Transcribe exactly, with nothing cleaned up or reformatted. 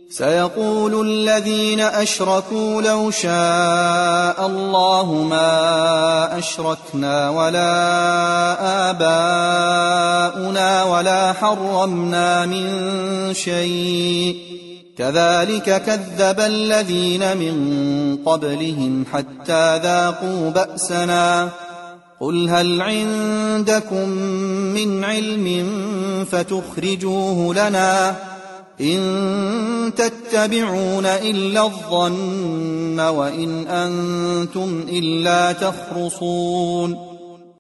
سيقول الذين أشركوا لو شاء الله ما أشركنا ولا آباؤنا ولا حرمنا من شيء كذلك كذب الذين من قبلهم حتى ذاقوا بأسنا قل هل عندكم من علم فتخرجوه لنا إن تتبعون إلا الظن وإن أنتم إلا تخرصون